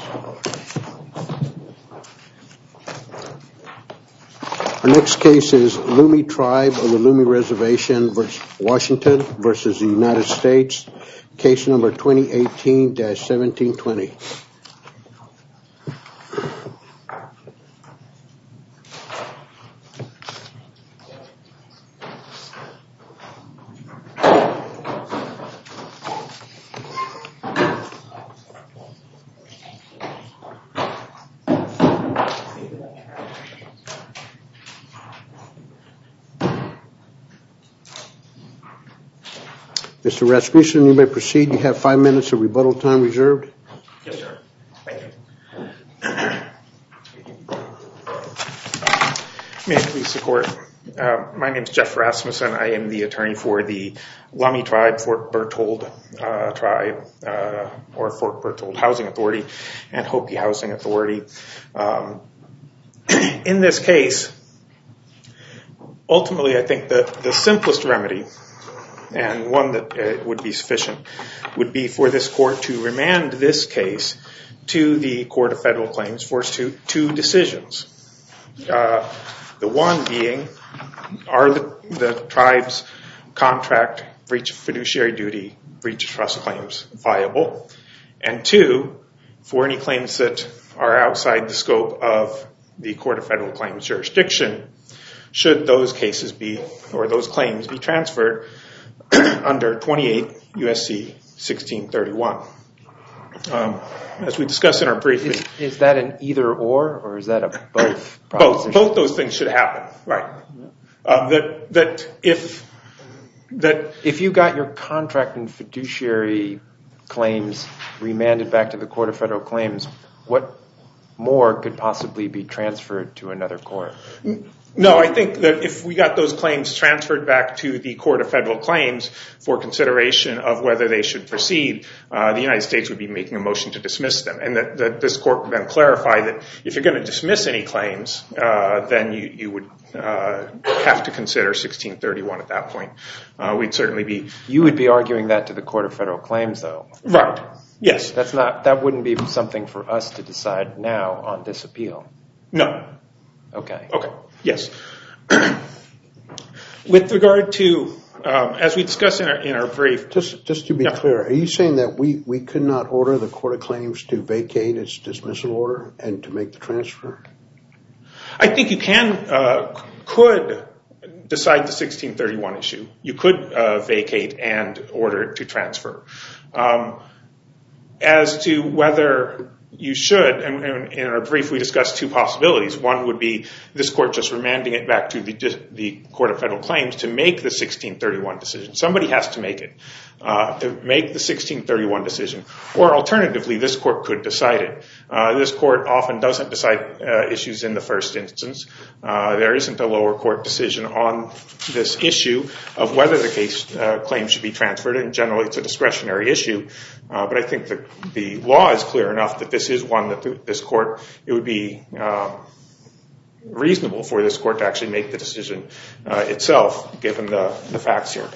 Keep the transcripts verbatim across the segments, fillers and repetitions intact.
Our next case is Lummi Tribe of the Lummi Reservation, Washington versus the United States. Case number twenty eighteen dash seventeen twenty. Mister Rasmussen, you may proceed. You have five minutes of rebuttal time reserved. Yes, sir. Thank you. May I please support? Uh, my name is Jeff Rasmussen. I am the attorney for the Lummi Tribe, Fort Berthold uh, Tribe, uh, or Fort Berthold Housing Authority, and Hopi Housing Authority. Um, in this case, ultimately, I think that the simplest remedy, and one that uh, would be sufficient, would be for this court to remand this case to the Court of Federal Claims for two, two decisions. Uh, the one being, are the, the tribe's contract, breach of fiduciary duty, breach of trust claims viable? And two, for any claims that are outside the scope of the Court of Federal Claims jurisdiction, should those cases be, or those claims be transferred under twenty-eight U S C sixteen thirty-one. Um, as we discussed in our briefing. Is, is that an either or, or is that a both proposition? Both. Both those things should happen, right. Uh, that, that if, that if you got your contract and fiduciary claims remanded back to the Court of Federal Claims, what more could possibly be transferred to another court? No, I think that if we got those claims transferred back to the Court of Federal Claims for consideration of whether they should proceed, uh, the United States would be making a motion to dismiss them. And that, that this court would then clarify that if you're going to dismiss any claims, uh, then you, you would uh, have to consider sixteen thirty-one at that point. Uh, we'd certainly be... You would be arguing that to the Court of Federal Claims, though. Right. Yes. That's not, that wouldn't be something for us to decide now on this appeal. No. Okay. Okay. Yes. With regard to, um, as we discussed in our, in our brief... Just just to be yeah. clear, are you saying that we, we could not order the Court of Claims to vacate its dismissal order and to make the transfer? I think you can, uh, could decide the sixteen thirty-one issue. You could uh, vacate and order it to transfer. Um, as to whether... You should, and in our brief we discussed two possibilities. One would be this court just remanding it back to the, the Court of Federal Claims to make the sixteen thirty-one decision. Somebody has to make it, uh, to make the sixteen thirty-one decision. Or alternatively, this court could decide it. Uh, this court often doesn't decide uh, issues in the first instance. Uh, there isn't a lower court decision on this issue of whether the case uh, claim should be transferred, and generally it's a discretionary issue. Uh, but I think the, the law is clear enough that this is one that the, this court, it would be um, reasonable for this court to actually make the decision uh, itself, given the, the facts here.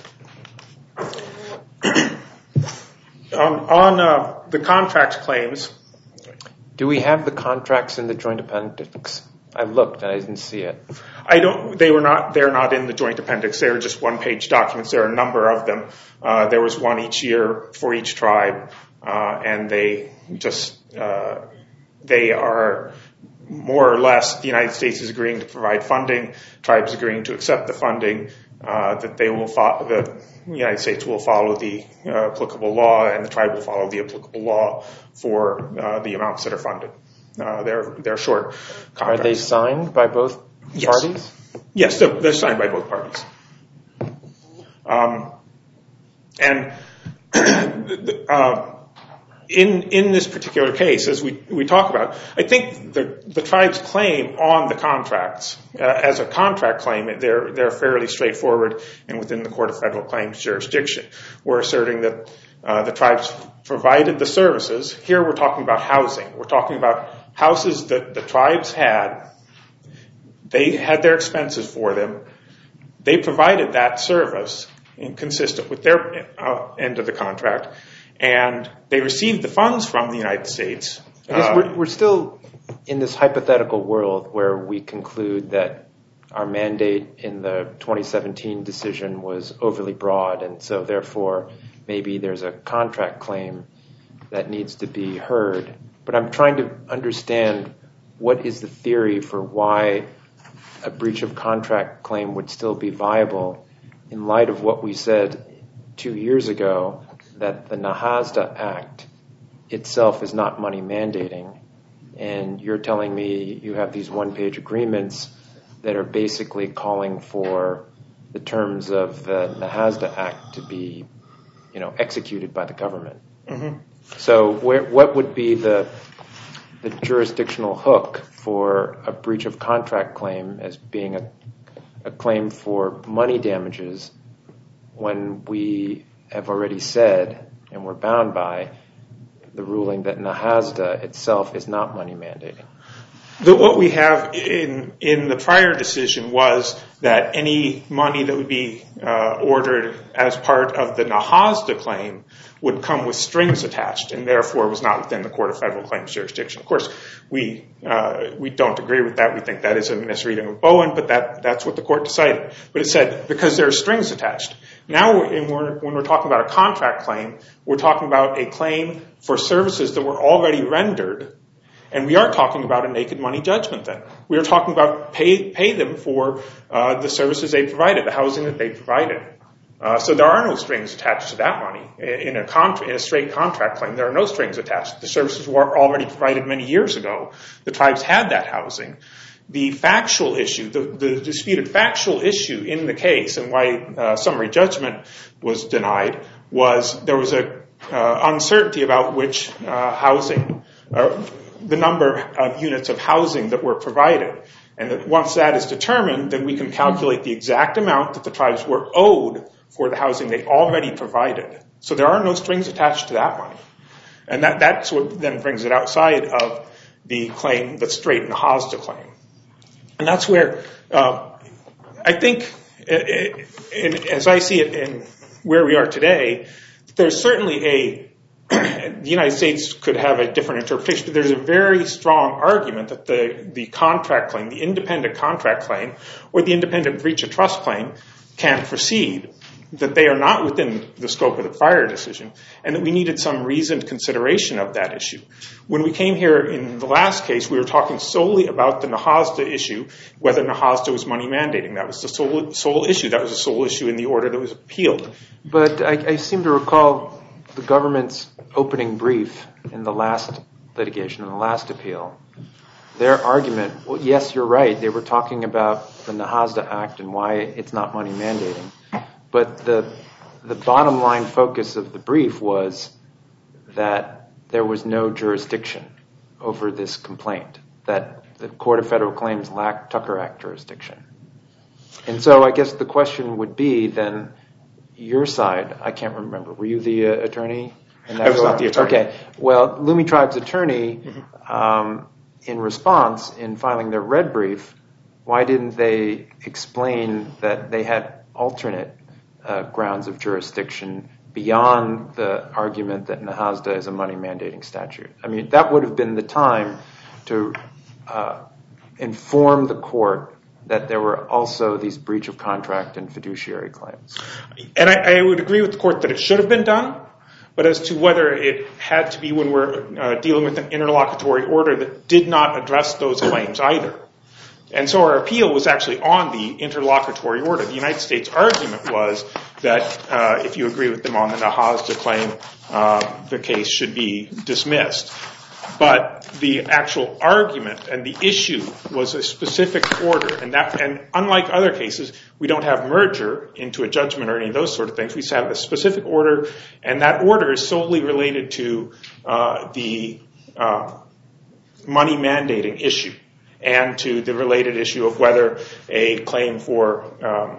on on uh, the contract claims. Do we have the contracts in the joint appendix? I looked and I didn't see it. I don't. They were not. They're not in the joint appendix. They are just one-page documents. There are a number of them. Uh, there was one each year for each tribe, uh, and they just uh, they are more or less the United States is agreeing to provide funding, tribes agreeing to accept the funding, uh, that they will fo- the United States will follow the uh, applicable law, and the tribe will follow the applicable law for uh, the amounts that are funded. Uh, they're they're short contracts. Are they signed by both yes. parties? Yes, they're, they're signed by both parties. Um, and uh, in in this particular case, as we, we talk about, I think the the tribe's claim on the contracts uh, as a contract claim, they're they're fairly straightforward and within the Court of Federal Claims jurisdiction. We're asserting that uh, the tribes provided the services. Here we're talking about housing. We're talking about houses that the tribes had. They had their expenses for them. They provided that service consistent with their uh, end of the contract, and they received the funds from the United States I guess uh, we're, we're still in this hypothetical world where we conclude that our mandate in the twenty seventeen decision was overly broad, and so therefore maybe there's a contract claim that needs to be heard. But I'm trying to understand what is the theory for why a breach of contract claim would still be viable in light of what we said two years ago, that the NAHASDA Act itself is not money mandating, and you're telling me you have these one-page agreements that are basically calling for the terms of the NAHASDA Act to be, you know, executed by the government. Mm-hmm. So where, what would be the the jurisdictional hook for a breach of contract claim as being a, a claim for money damages when we have already said, and we're bound by, the ruling that NAHASDA itself is not money mandating? The, what we have in in the prior decision was that any money that would be uh, ordered as part of the NAHASDA claim would come with strings attached, and therefore was not within the Court of Federal Claims jurisdiction. Of course, we uh, we don't agree with that. We think that is a misreading of Bowen, but that that's what the court decided. But it said because there are strings attached. Now, when we're, when we're talking about a contract claim, we're talking about a claim for services that were already rendered. And we are talking about a naked money judgment then. We are talking about pay pay them for uh, the services they provided, the housing that they provided. Uh, so there are no strings attached to that money. In a, contra- in a straight contract claim, there are no strings attached. The services were already provided many years ago. The tribes had that housing. The factual issue, the, the disputed factual issue in the case and why uh, summary judgment was denied was there was a uh, uncertainty about which uh, housing uh, the number of units of housing that were provided. And that once that is determined, then we can calculate the exact amount that the tribes were owed for the housing they already provided. So there are no strings attached to that money. And that, that's what then brings it outside of the claim, the straight NAHASDA claim. And that's where uh, I think, it, it, as I see it in where we are today, there's certainly a the United States could have a different interpretation, but there's a very strong argument that the, the contract claim, the independent contract claim, or the independent breach of trust claim can proceed, that they are not within the scope of the prior decision, and that we needed some reasoned consideration of that issue. When we came here in the last case, we were talking solely about the NAHASDA issue, whether NAHASDA was money mandating. That was the sole, sole issue. That was the sole issue in the order that was appealed. But I, I seem to recall the government's opening brief in the last litigation, in the last appeal, their argument, well, yes, you're right, they were talking about the NAHASDA Act and why it's not money mandating. But the the bottom line focus of the brief was that there was no jurisdiction over this complaint, that the Court of Federal Claims lacked Tucker Act jurisdiction. And so I guess the question would be then, your side, I can't remember, were you the uh, attorney? And I was not the attorney. Okay. Well, Lumi Tribe's attorney, mm-hmm. um, in response, in filing their red brief, why didn't they explain that they had alternate uh, grounds of jurisdiction beyond the argument that NAHASDA is a money mandating statute? I mean, that would have been the time to uh, inform the court that there were also these breach of contract and fiduciary claims. And I, I would agree with the court that it should have been done, but as to whether it had to be when we're uh, dealing with an interlocutory order that did not address those claims either. And so our appeal was actually on the interlocutory order. The United States argument was that uh, if you agree with them on the NAHASDA claim, uh, the case should be dismissed. But the actual argument and the issue was a specific order, and that, and unlike other cases, we don't have merger into a judgment or any of those sort of things. We have a specific order, and that order is solely related to uh, the uh, money mandating issue and to the related issue of whether a claim for um,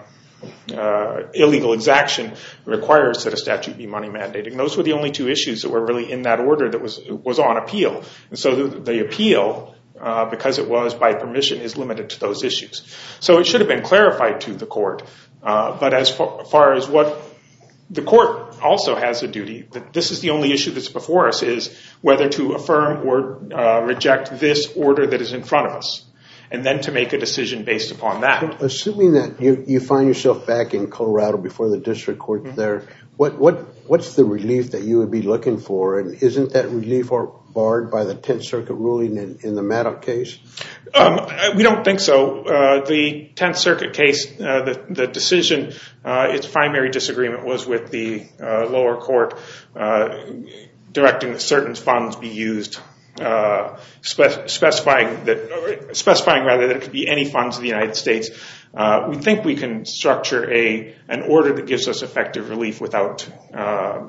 Uh, illegal exaction requires that a statute be money mandating. Those were the only two issues that were really in that order that was was on appeal. And so the, the appeal, uh, because it was by permission, is limited to those issues. So it should have been clarified to the court. Uh, but as far, far as what the court also has a duty. This is the only issue that's before us, is whether to affirm or uh, reject this order that is in front of us, and then to make a decision based upon that. So, assuming that you, you find yourself back in Colorado before the district court mm-hmm. there, what what what's the relief that you would be looking for? And isn't that relief or barred by the Tenth Circuit ruling in, in the Maddox case? Um, we don't think so. Uh, the Tenth Circuit case, uh, the, the decision, uh, its primary disagreement was with the uh, lower court uh, directing that certain funds be used, uh, spe- specifying that, specifying rather that it could be any funds of the United States. Uh, we think we can structure a an order that gives us effective relief without uh,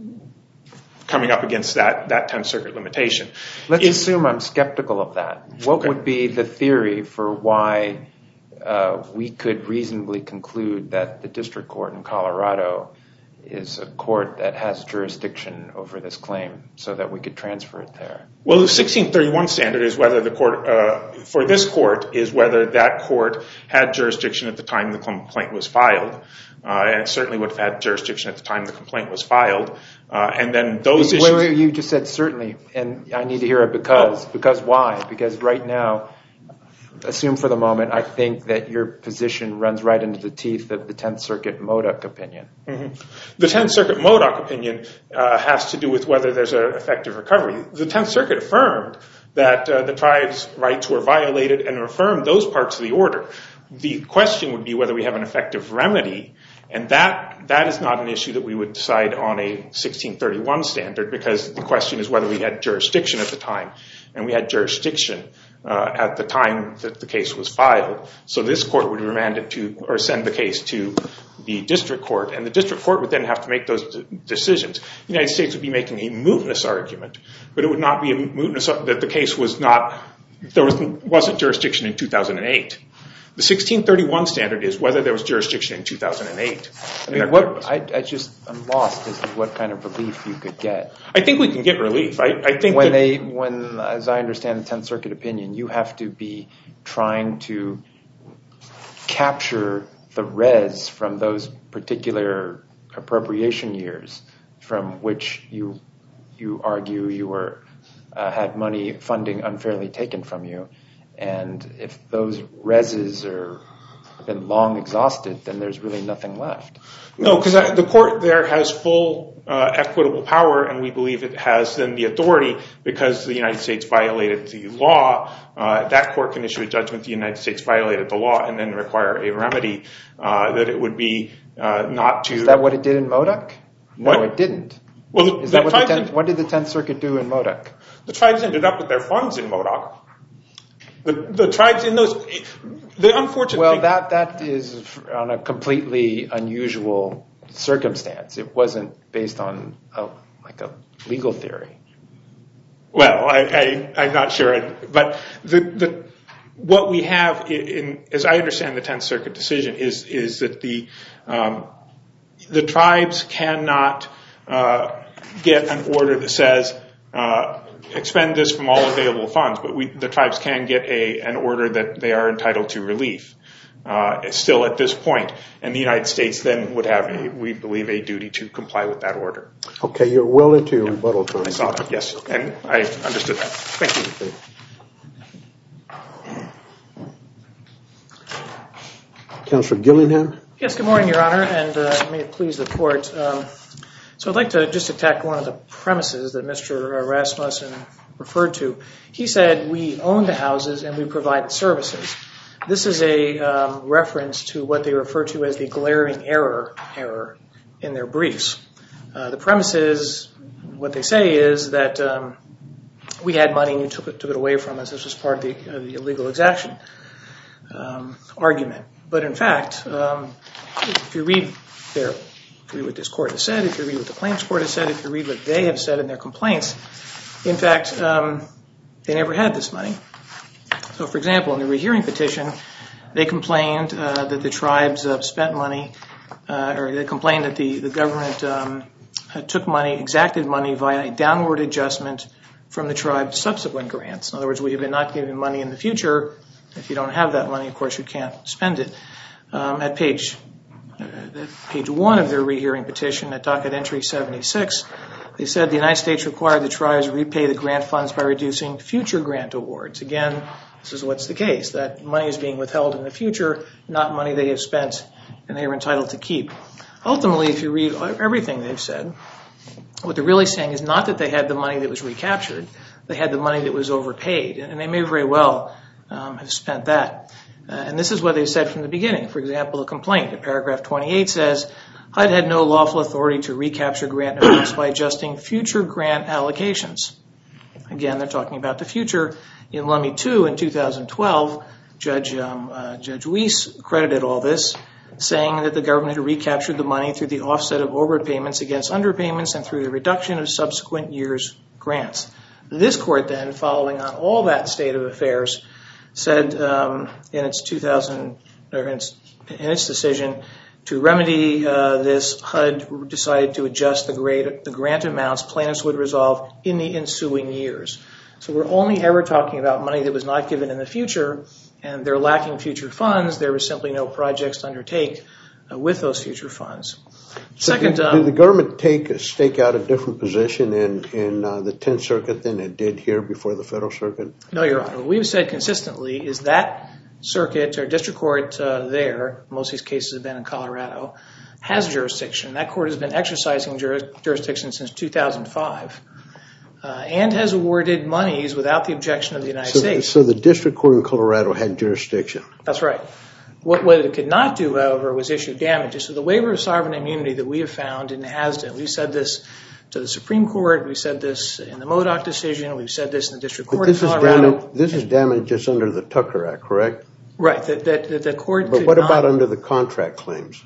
coming up against that, that Tenth Circuit limitation. Let's it's, assume I'm skeptical of that. What okay. would be the theory for why uh, we could reasonably conclude that the district court in Colorado is a court that has jurisdiction over this claim so that we could transfer it there? Well, the sixteen thirty-one standard is whether the court, uh, for this court, is whether that court had jurisdiction at the time the complaint was filed. Uh, and it certainly would have had jurisdiction at the time the complaint was filed. Uh, and then those wait, issues... Wait, wait, you just said certainly, and I need to hear it because. Oh. Because why? Because right now, assume for the moment, I think that your position runs right into the teeth of the Tenth Circuit Modoc opinion. Mm-hmm. The Tenth Circuit Modoc opinion uh, has to do with whether there's an effective recovery. The Tenth Circuit affirmed that uh, the tribe's rights were violated and affirmed those parts of the order. The question would be whether we have an effective remedy, and that that is not an issue that we would decide on a sixteen thirty-one standard, because the question is whether we had jurisdiction at the time, and we had jurisdiction uh, at the time that the case was filed. So this court would remand it to, or send the case to the district court, and the district court would then have to make those d- decisions. The United States would be making a mootness argument, but it would not be a mootness that the case was not, there was, wasn't jurisdiction in two thousand eight. The sixteen thirty-one standard is whether there was jurisdiction in two thousand eight. I mean, what, I, I just, I'm lost as to what kind of relief you could get. I think we can get relief. I, I think when that they, when, as I understand the Tenth Circuit opinion, you have to be trying to capture the res from those particular appropriation years from which you you argue you were uh, had money funding unfairly taken from you. And if those reses are been long exhausted, then there's really nothing left. No, because the court there has full uh, equitable power, and we believe it has then the authority, because the United States violated the law. Uh, that court can issue a judgment the United States violated the law and then require a remedy uh, that it would be uh, not to... Is that what it did in Modoc? No, what? It didn't. Well, the, Is that the what, the tenth, did, what did the Tenth Circuit do in Modoc? The tribes ended up with their funds in Modoc. The, the tribes in those, the unfortunate well, thing. Well, that, that is on a completely unusual circumstance. It wasn't based on a, like a legal theory. Well, I, I, I'm not sure. But the, the, what we have, in, in, as I understand the Tenth Circuit decision, is, is that the, um, the tribes cannot uh, get an order that says, uh, expend this from all available funds, but we, the tribes can get a, an order that they are entitled to relief uh, still at this point. And the United States then would have, a, we believe, a duty to comply with that order. Okay, you're well into your yeah. rebuttal time. I saw that, yes, and I understood that. Thank you. Councilor Gillingham? Yes, good morning, Your Honor, and uh, may it please the Court. Um, So I'd like to just attack one of the premises that Mister Rasmussen referred to. He said we own the houses and we provide the services. This is a um, reference to what they refer to as the glaring error error in their briefs. Uh, the premise is, what they say is that um, we had money and you took it, took it away from us. This was part of the, uh, the illegal exaction um, argument. But in fact, um, if you read their If you read what this court has said, if you read what the claims court has said, if you read what they have said in their complaints, in fact, um, they never had this money. So, for example, in the rehearing petition, they complained uh, that the tribes uh, spent money, uh, or they complained that the, the government um, took money, exacted money via a downward adjustment from the tribe's subsequent grants. In other words, we have been not giving money in the future. If you don't have that money, of course, you can't spend it. Um, at page at page one of their rehearing petition at docket entry seventy-six, they said the United States required the tribes repay the grant funds by reducing future grant awards. Again, this is what's the case, that money is being withheld in the future, not money they have spent and they are entitled to keep. Ultimately, if you read everything they've said, what they're really saying is not that they had the money that was recaptured, they had the money that was overpaid, and they may very well um, have spent that. Uh, and this is what they said from the beginning. For example, the complaint in paragraph twenty-eight says, H U D had no lawful authority to recapture grant amounts by adjusting future grant allocations. Again, they're talking about the future. In Lummi two in two thousand twelve, Judge, um, uh, Judge Weiss credited all this, saying that the government had recaptured the money through the offset of overpayments against underpayments and through the reduction of subsequent years' grants. This court then, following on all that state of affairs, said um, in its two thousand or in its, in its decision to remedy uh, this, H U D decided to adjust the, grade, the grant amounts plaintiffs would resolve in the ensuing years. So we're only ever talking about money that was not given in the future, and they're lacking future funds. There was simply no projects to undertake uh, with those future funds. So Second, did, um, did the government take a stake out a different position in in uh, the Tenth Circuit than it did here before the Federal Circuit? No, Your Honor. What we've said consistently is that circuit or district court uh, there, most of these cases have been in Colorado, has jurisdiction. That court has been exercising juris, jurisdiction since two thousand five. Uh, and has awarded monies without the objection of the United so, States. So the district court in Colorado had jurisdiction. That's right. What, what it could not do, however, was issue damages. So the waiver of sovereign immunity that we have found in Hasden, we've said this to the Supreme Court, we've said this in the Modoc decision, we've said this in the district court in Colorado. Damage, this is damages under the Tucker Act, correct? Right, that, that, that the court But could what not, about under the contract claims?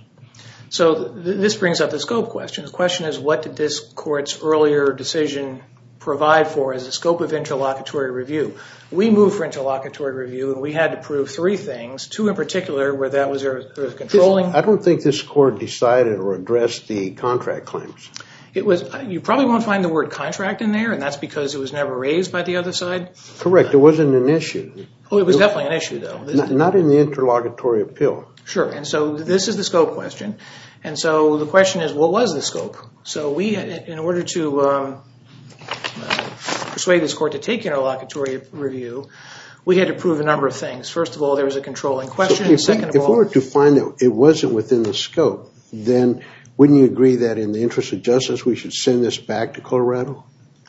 So th- this brings up the scope question. The question is, what did this court's earlier decision provide for as a scope of interlocutory review? We moved for interlocutory review, and we had to prove three things, two in particular where that was a, a controlling. This, I don't think this court decided or addressed the contract claims. It was. You probably won't find the word contract in there, and that's because it was never raised by the other side. Correct. It wasn't an issue. Oh, it was definitely an issue, though. Not, not in the interlocutory appeal. Sure. And so this is the scope question. And so the question is, what was the scope? So we, in order to um, uh, persuade this court to take interlocutory review, we had to prove a number of things. First of all, there was a controlling question. So if, Second we, of if all, we were to find that it wasn't within the scope, then wouldn't you agree that in the interest of justice we should send this back to Colorado?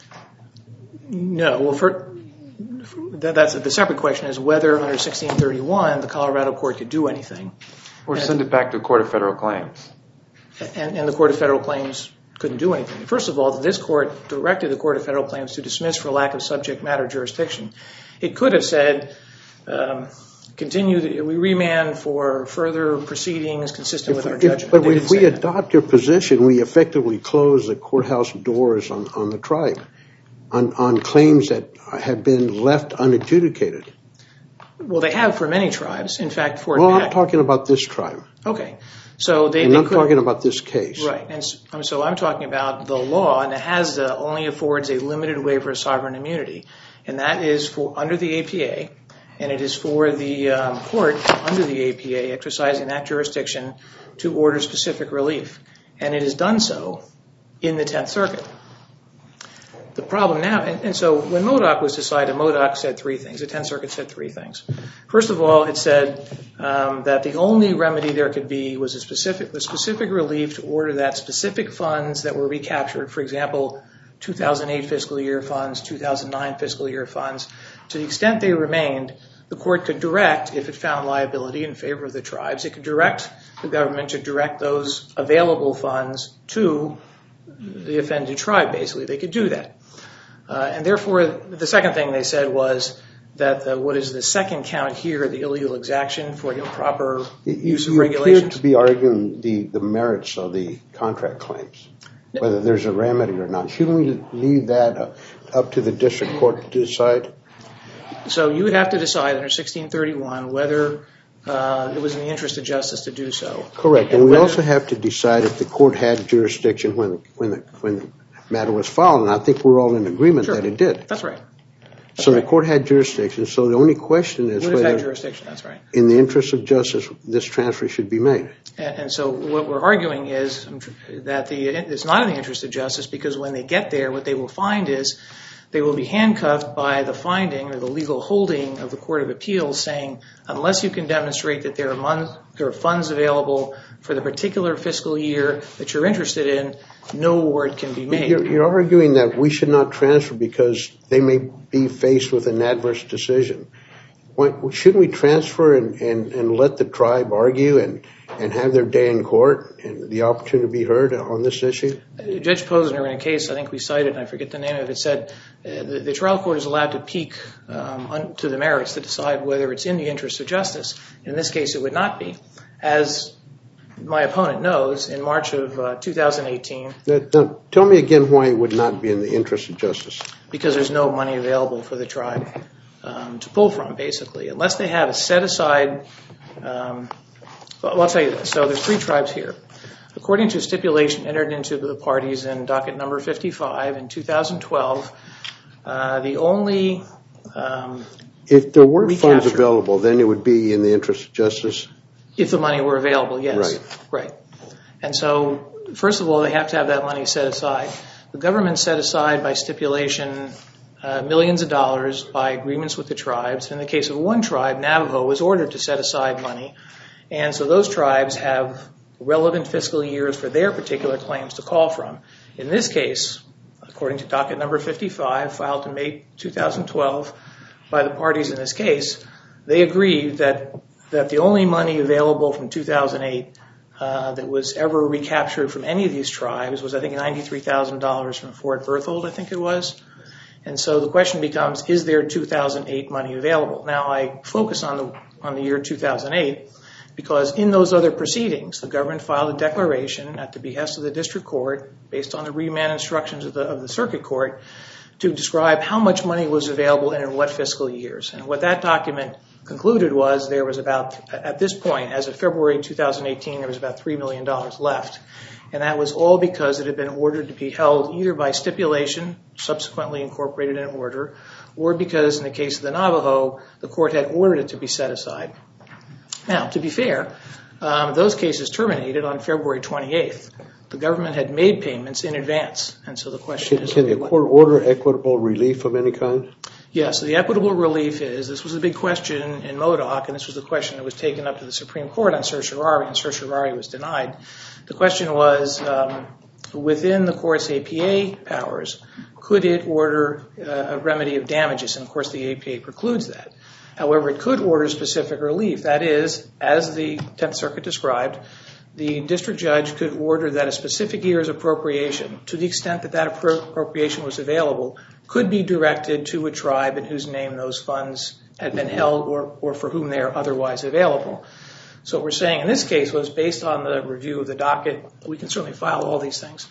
No. Well, for, that, that's the separate question is whether under sixteen thirty-one the Colorado court could do anything. Or send it back to the Court of Federal Claims. And, and the Court of Federal Claims couldn't do anything. First of all, this court directed the Court of Federal Claims to dismiss for lack of subject matter jurisdiction. It could have said, um, continue, the, we remand for further proceedings consistent with our If, judgment. but They if didn't we say that. adopt your position, we effectively close the courthouse doors on, on the tribe, on, on claims that have been left unadjudicated. Well, they have for many tribes. In fact, Fort Well, Peck. I'm talking about this tribe. Okay. So they, And they I'm could, talking about this case. Right. And so, so I'm talking about the law, and it has uh, only affords a limited waiver of sovereign immunity. And that is for under the A P A, and it is for the um, court under the A P A exercising that jurisdiction to order specific relief. And it has done so in the Tenth Circuit. The problem now, and, and so when Modoc was decided, Modoc said three things. The Tenth Circuit said three things. First of all, it said um, that the only remedy there could be was a specific, a specific relief to order that specific funds that were recaptured, for example, two thousand eight fiscal year funds, two thousand nine fiscal year funds, to the extent they remained, the court could direct, if it found liability in favor of the tribes, it could direct the government to direct those available funds to the offended tribe, basically. They could do that. Uh, and therefore, the second thing they said was that the, what is the second count here, the illegal exaction for improper You, use of you regulations. appear to be arguing the, the merits of the contract claims, whether there's a remedy or not. Shouldn't we leave that uh, up to the district court to decide? So you would have to decide under sixteen thirty-one whether uh, it was in the interest of justice to do so. Correct. And And we whether, also have to decide if the court had jurisdiction when, when, the, when the matter was filed. And I think we're all in agreement sure, that it did. That's right. That's so right. the court had jurisdiction. So the only question is Would have whether, had jurisdiction, that's right. in the interest of justice, this transfer should be made. And, and so what we're arguing is that the it's not in the interest of justice, because when they get there, what they will find is they will be handcuffed by the finding or the legal holding of the Court of Appeals saying, unless you can demonstrate that there are, mon- there are funds available for the particular fiscal year that you're interested in, no award can be made. You're, you're arguing that we should not transfer because they may be faced with an adverse decision. Why, shouldn't we transfer and, and, and let the tribe argue and, and have their day in court and the opportunity to be heard on this issue? Judge Posner, in a case I think we cited, and I forget the name of it, said uh, the, the trial court is allowed to peek um, un, to the merits to decide whether it's in the interest of justice. In this case, it would not be. As my opponent knows, in March of uh, two thousand eighteen... Now, now, tell me again why it would not be in the interest of justice. Because there's no money available for the tribe um, to pull from, basically. Unless they have a set-aside... Um, well, I'll tell you this. So there's three tribes here. According to a stipulation entered into the parties in docket number fifty-five in two thousand twelve, uh, the only... Um, if there were recapture, funds available, then it would be in the interest of justice? If the money were available, yes. Right. Right. And so, first of all, they have to have that money set aside. The government set aside by stipulation uh, millions of dollars by agreements with the tribes. In the case of one tribe, Navajo was ordered to set aside money. And so those tribes have relevant fiscal years for their particular claims to call from. In this case, according to docket number fifty-five, filed in May two thousand twelve by the parties in this case, they agreed that that the only money available from two thousand eight uh, that was ever recaptured from any of these tribes was, I think, ninety-three thousand dollars from Fort Berthold, I think it was. And so the question becomes, is there two thousand eight money available? Now, I focus on the on the year two thousand eight because in those other proceedings, the government filed a declaration at the behest of the district court based on the remand instructions of the, of the circuit court to describe how much money was available and in what fiscal years. And what that document concluded was there was about, at this point, as of February two thousand eighteen, there was about three million dollars left. And that was all because it had been ordered to be held either by stipulation, subsequently incorporated in an order, or because in the case of the Navajo, the court had ordered it to be set aside. Now, to be fair, um, those cases terminated on February twenty-eighth. The government had made payments in advance. And so the question Can, is... can the court order equitable relief of any kind? Yeah, so the equitable relief is, this was a big question in MODOC, and this was the question that was taken up to the Supreme Court on certiorari, and certiorari was denied. The question was, um, within the court's A P A powers, could it order uh, a remedy of damages? And of course, the A P A precludes that. However, it could order specific relief. That is, as the Tenth Circuit described, the district judge could order that a specific year's appropriation, to the extent that that appropriation was available, could be directed to a tribe in whose name those funds had been held or, or for whom they are otherwise available. So what we're saying in this case was, based on the review of the docket, we can certainly file all these things.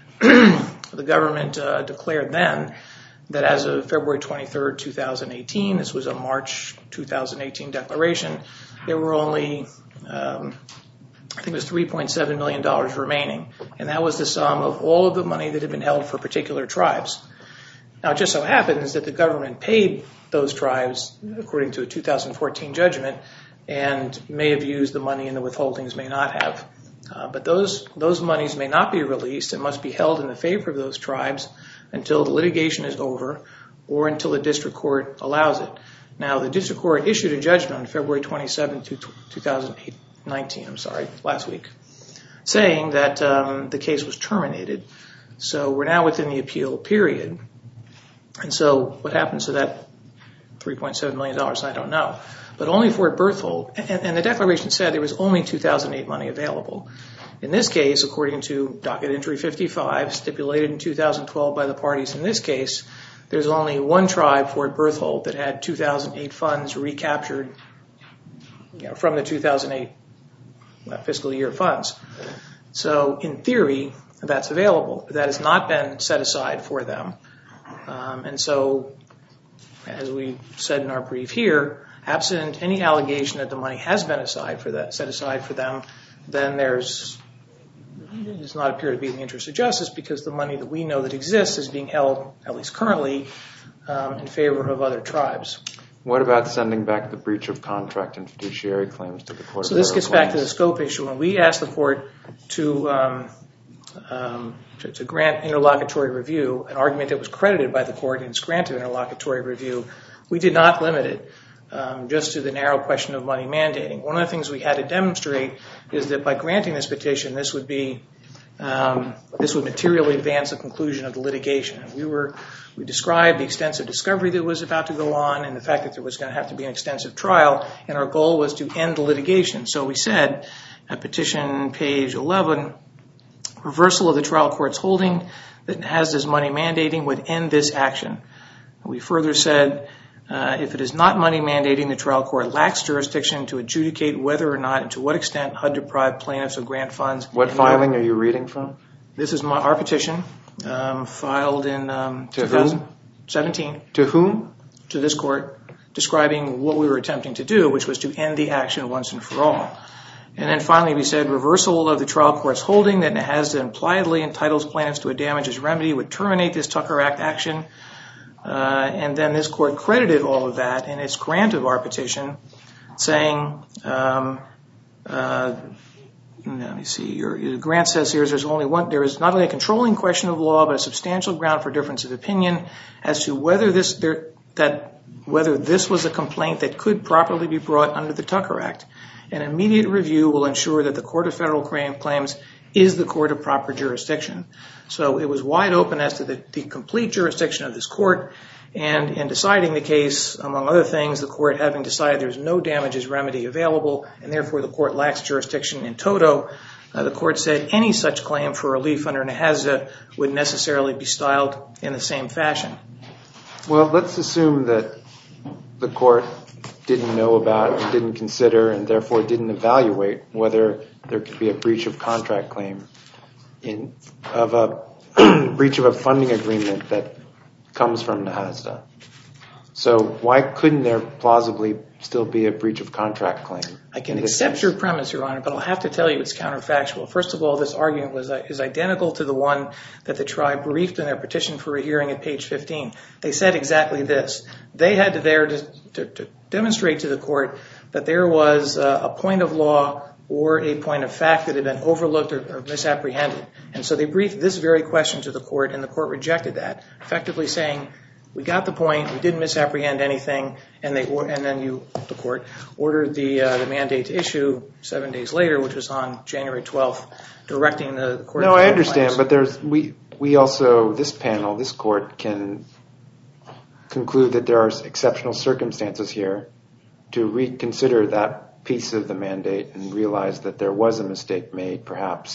The government uh, declared then that as of February twenty-third, two thousand eighteen, this was a March two thousand eighteen declaration, there were only... Um, I think it was three point seven million dollars remaining, and that was the sum of all of the money that had been held for particular tribes. Now, it just so happens that the government paid those tribes according to a two thousand fourteen judgment and may have used the money and the withholdings may not have. Uh, but those, those monies may not be released and must be held in the favor of those tribes until the litigation is over or until the district court allows it. Now, the district court issued a judgment on February twenty-seventh, two thousand eight. nineteen, I'm sorry, last week, saying that um, the case was terminated. So we're now within the appeal period. And so what happens to that three point seven million dollars, I don't know. But only Fort Berthold, and, and the declaration said there was only two thousand eight money available. In this case, according to docket entry fifty-five, stipulated in two thousand twelve by the parties in this case, there's only one tribe, Fort Berthold, that had two thousand eight funds recaptured, you know, from the two thousand eight fiscal year funds. So in theory, that's available, but that has not been set aside for them. Um, and so, as we said in our brief here, absent any allegation that the money has been aside for that, set aside for them, then there's it does not appear to be in the interest of justice because the money that we know that exists is being held, at least currently, um, in favor of other tribes. What about sending back the breach of contract and fiduciary claims to the Court So of this Federal gets Claims? back to the scope issue. When we asked the court to, um, um, to, to grant interlocutory review, an argument that was credited by the court and is granted interlocutory review, we did not limit it um, just to the narrow question of money mandating. One of the things we had to demonstrate is that by granting this petition, this would be um, this would materially advance the conclusion of the litigation. We were we described the extensive discovery that was about to go on and the fact that there was going to have to be an extensive trial, and our goal was to end the litigation. So we said at petition page eleven, reversal of the trial court's holding that has this money mandating would end this action. We further said uh, if it is not money mandating, the trial court lacks jurisdiction to adjudicate whether or not and to what extent H U D deprived plaintiffs of grant funds. What filing are you reading from? This is my, our petition, um, filed in um, To twenty whom? seventeen To whom? to this court, describing what we were attempting to do, which was to end the action once and for all. And then finally we said reversal of the trial court's holding that has impliedly entitles plaintiffs to a damages remedy would terminate this Tucker Act action. Uh, and then this court credited all of that in its grant of our petition, saying, um, uh, let me see, your, your grant says here there's only one, there is not only a controlling question of law, but a substantial ground for difference of opinion as to whether this, there, that, whether this was a complaint that could properly be brought under the Tucker Act. An immediate review will ensure that the Court of Federal Claims is the court of proper jurisdiction. So it was wide open as to the, the complete jurisdiction of this court, and in deciding the case, among other things, the court having decided there's no damages remedy available, and therefore the court lacks jurisdiction in toto, uh, the court said any such claim for relief under NAHASDA would necessarily be styled in the same fashion. Well, let's assume that the court didn't know about and didn't consider and therefore didn't evaluate whether there could be a breach of contract claim in of a breach of a funding agreement that comes from NAHASDA. So why couldn't there plausibly still be a breach of contract claim? I can accept your premise, Your Honor, but I'll have to tell you it's counterfactual. First of all, this argument was is identical to the one that the tribe briefed in their petition for a hearing at page fifteen. They said exactly this. They had to there to, to, to demonstrate to the court that there was a, a point of law or a point of fact that had been overlooked or, or misapprehended. And so they briefed this very question to the court, and the court rejected that, effectively saying, we got the point, we didn't misapprehend anything, and they and then you, the court, ordered the uh, the mandate to issue seven days later, which was on January twelfth, directing the, the court. No, I understand, but there's we we also this panel, this court can conclude that there are exceptional circumstances here to reconsider that piece of the mandate and realize that there was a mistake made, perhaps,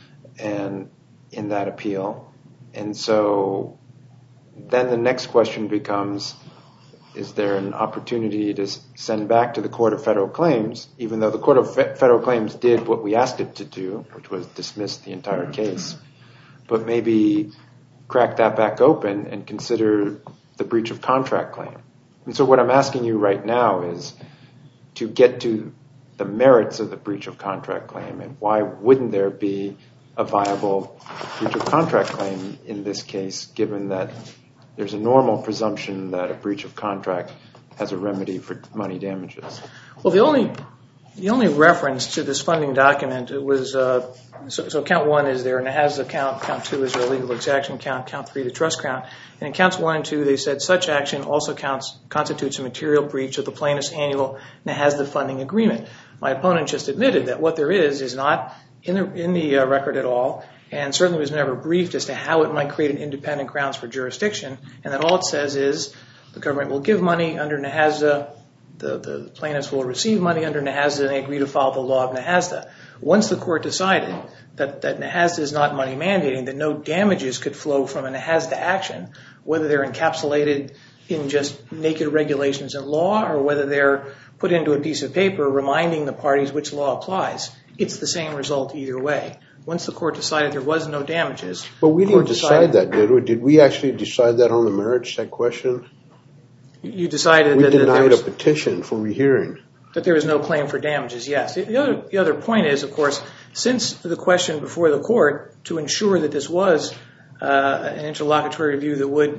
and in that appeal, and so. Then the next question becomes, is there an opportunity to send back to the Court of Federal Claims, even though the Court of Fe- Federal Claims did what we asked it to do, which was dismiss the entire case, but maybe crack that back open and consider the breach of contract claim. And so what I'm asking you right now is to get to the merits of the breach of contract claim, and why wouldn't there be a viable breach of contract claim in this case, given that there's a normal presumption that a breach of contract has a remedy for money damages. Well, the only the only reference to this funding document was uh, so, so count one is there, and it has the count. Count two is their legal exaction count. Count three, the trust count. And in counts one and two, they said such action also counts constitutes a material breach of the plaintiff's annual and it has the funding agreement. My opponent just admitted that what there is is not in the in the uh, record at all. And certainly was never briefed as to how it might create an independent grounds for jurisdiction, and that all it says is the government will give money under NAHASDA, the, the plaintiffs will receive money under NAHASDA, and they agree to follow the law of NAHASDA. Once the court decided that, that NAHASDA is not money mandating, that no damages could flow from a NAHASDA action, whether they're encapsulated in just naked regulations and law, or whether they're put into a piece of paper reminding the parties which law applies, it's the same result either way. Once the court decided there was no damages... But we didn't decide that, did we? Did we actually decide that on the merits, that question? You decided we that... We denied that was, a petition for rehearing. That there was no claim for damages, yes. The other, the other point is, of course, since the question before the court, to ensure that this was uh, an interlocutory review that would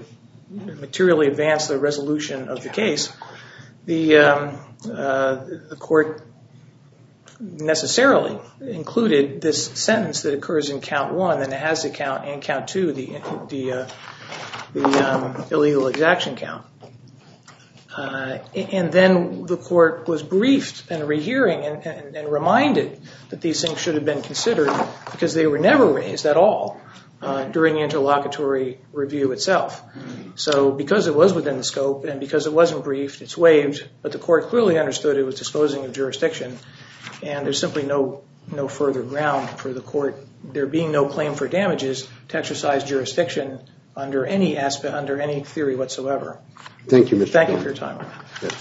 materially advance the resolution of the case, the, um, uh, the court necessarily included this sentence that occurs in count one, and it has the count and count two, the, the, uh, the um, illegal exaction count. Uh, and then the court was briefed and rehearing and, and, and reminded that these things should have been considered because they were never raised at all uh, during the interlocutory review itself. So because it was within the scope and because it wasn't briefed, it's waived, but the court clearly understood it was disposing of jurisdiction, and there's simply no, no further ground for the court, there being no claim for damages, to exercise jurisdiction under any aspect, under any theory whatsoever. Thank you, Mister Thank you for your time. Yes.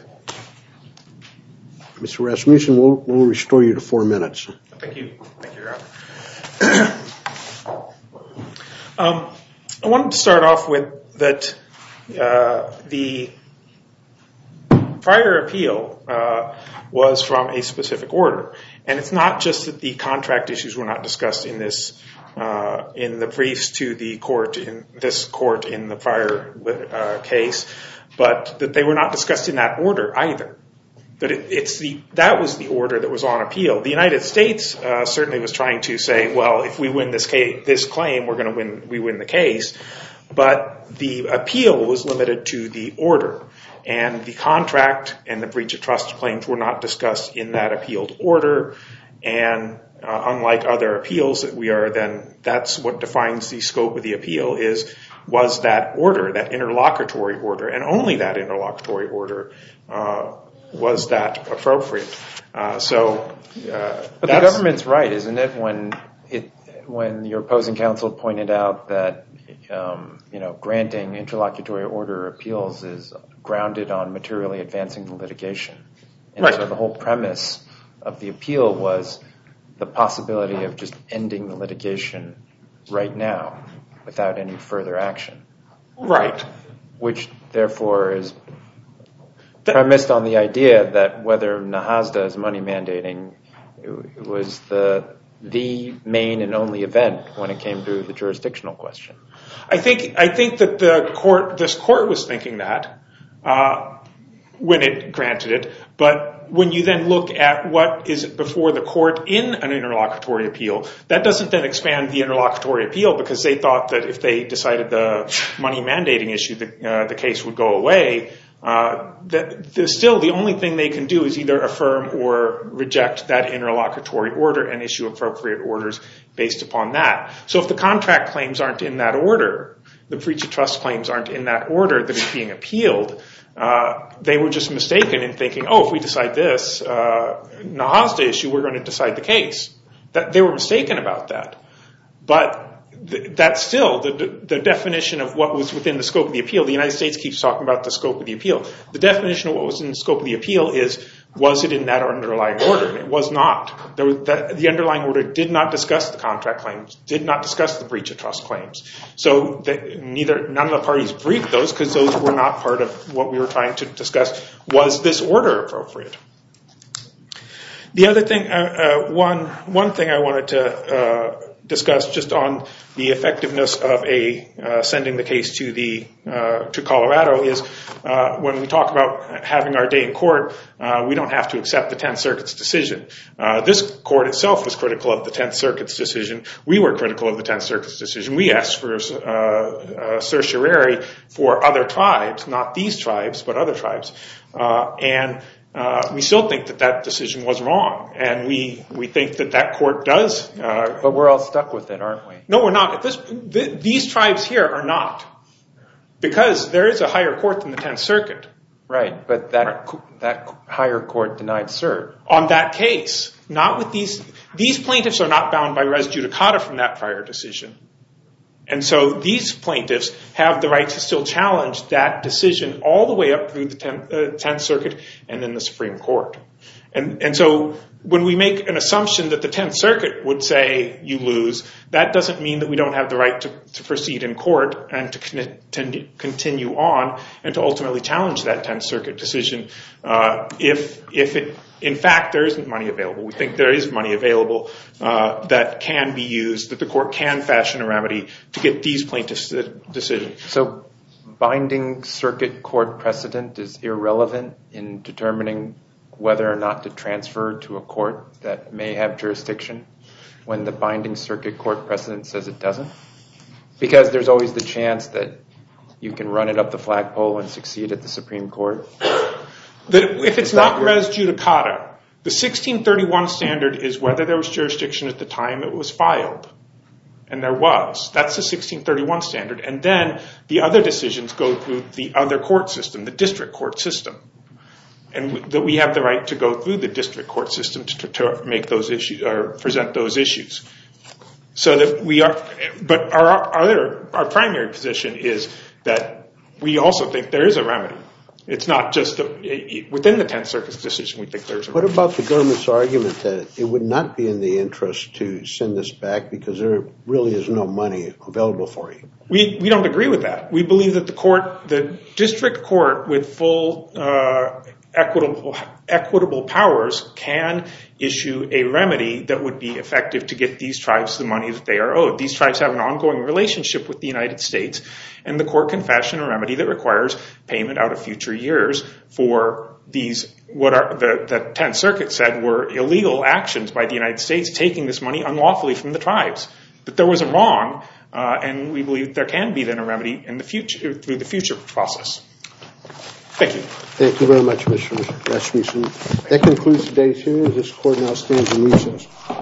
Mister Rasmussen, we'll, we'll restore you to four minutes. Thank you. Thank you, Your Honor. um, I wanted to start off with that uh, the prior appeal uh, was from a specific order. And it's not just that the contract issues were not discussed in this Uh, in the briefs to the court in this court in the prior uh, case, but that they were not discussed in that order either. That it, it's the that was the order that was on appeal. The United States uh, certainly was trying to say, well, if we win this case, this claim, we're going to win. We win the case, but the appeal was limited to the order, and the contract and the breach of trust claims were not discussed in that appealed order, and Uh, unlike other appeals that we are then, that's what defines the scope of the appeal is, was that order, that interlocutory order, and only that interlocutory order uh, was that appropriate. Uh, so, uh, But the government's right, isn't it, when it, when your opposing counsel pointed out that, um, you know, granting interlocutory order appeals is grounded on materially advancing the litigation. And right. So the whole premise of the appeal was the possibility of just ending the litigation right now without any further action. Right. Which, therefore, is premised on the idea that whether NAHASDA is money mandating, it was the the main and only event when it came to the jurisdictional question. I think I think that the court, this court was thinking that uh, when it granted it, but when you then look at what is before the court in an interlocutory appeal, that doesn't then expand the interlocutory appeal, because they thought that if they decided the money mandating issue, the, uh, the case would go away. Uh, that still the only thing they can do is either affirm or reject that interlocutory order and issue appropriate orders based upon that. So if the contract claims aren't in that order, the breach of trust claims aren't in that order that is being appealed, Uh, they were just mistaken in thinking, oh, if we decide this uh, NAHASDA issue, we're going to decide the case. That they were mistaken about that. But th- that's still the, the definition of what was within the scope of the appeal. The United States keeps talking about the scope of the appeal. The definition of what was in the scope of the appeal is, was it in that underlying order? And it was not. There was that, the underlying order did not discuss the contract claims, did not discuss the breach of trust claims. So that neither none of the parties briefed those, because those were not part of what we were trying to discuss. Was this order appropriate? The other thing, uh, uh, one one thing I wanted to uh, discuss just on the effectiveness of a uh, sending the case to the uh, to Colorado is uh, when we talk about having our day in court, uh, we don't have to accept the Tenth Circuit's decision. Uh, this court itself was critical of the Tenth Circuit's decision. We were critical of the Tenth Circuit's decision. We asked for uh, uh, certiorari for other tribes, not these tribes, but other tribes, uh, and Uh, we still think that that decision was wrong, and we, we think that that court does. Uh, but we're all stuck with it, aren't we? No, we're not. At this, th- these tribes here are not, because there is a higher court than the Tenth Circuit. Right, but that Right. that higher court denied cert on that case. Not with these. These plaintiffs are not bound by res judicata from that prior decision. And so these plaintiffs have the right to still challenge that decision all the way up through the tenth, uh, Tenth Circuit and then the Supreme Court. And, and so when we make an assumption that the Tenth Circuit would say you lose, that doesn't mean that we don't have the right to, to proceed in court and to con- continue on and to ultimately challenge that Tenth Circuit decision uh, if, if it, in fact, there isn't money available. We think there is money available uh, that can be used, that the court can fashion a remedy to get these plaintiffs' decision. So binding circuit court precedent is irrelevant in determining whether or not to transfer to a court that may have jurisdiction when the binding circuit court precedent says it doesn't? Because there's always the chance that you can run it up the flagpole and succeed at the Supreme Court. That if it's not res judicata, the sixteen thirty-one standard is whether there was jurisdiction at the time it was filed. And there was. That's the sixteen thirty-one standard. And then the other decisions go through the other court system, the district court system. And that we have the right to go through the district court system to, to make those issues or present those issues. So that we are, but our other, our primary position is that we also think there is a remedy. It's not just a, within the Tenth Circuit's decision. We think there's a remedy. What about the government's argument that it would not be in the interest to send this back because there really is no money available for you? We we don't agree with that. We believe that the court, the district court, with full uh, equitable equitable powers, can issue a remedy that would be effective to get these tribes the money that they are owed. These tribes have an ongoing relationship with the United States, and the court can fashion a remedy that requires payment out of future years for these, what are the, the Tenth Circuit said were illegal actions by the United States taking this money unlawfully from the tribes. That there was a wrong, uh, and we believe there can be then a remedy in the future through the future process. Thank you. Thank you very much, Mister Rasmussen. That concludes today's hearing. This court now stands in recess.